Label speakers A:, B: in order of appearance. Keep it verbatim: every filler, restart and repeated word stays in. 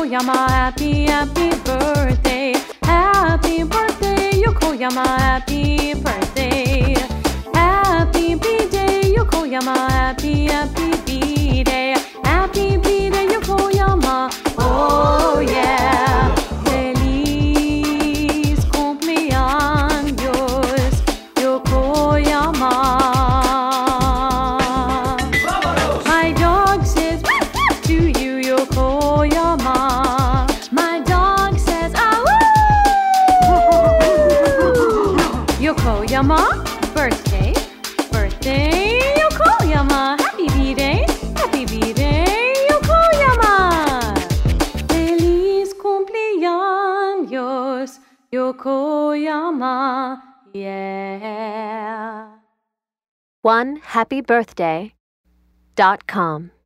A: Yokoyama, happy, happy birthday. Happy birthday, Yokoyama, happy birthday. Happy B-Day, Yokoyama, happy, happy B-Day. Happy B-Day, Yokoyama, oh yeah. Feliz cumpleaños, Yokoyama. My dog says to you, Yokoyama. My dog says, ah woo! Yokoyama, birthday, birthday, Yokoyama. Happy B-Day, happy B-Day, Yokoyama. Feliz cumpleaños, Yokoyama, yeah.
B: one happy birthday dot com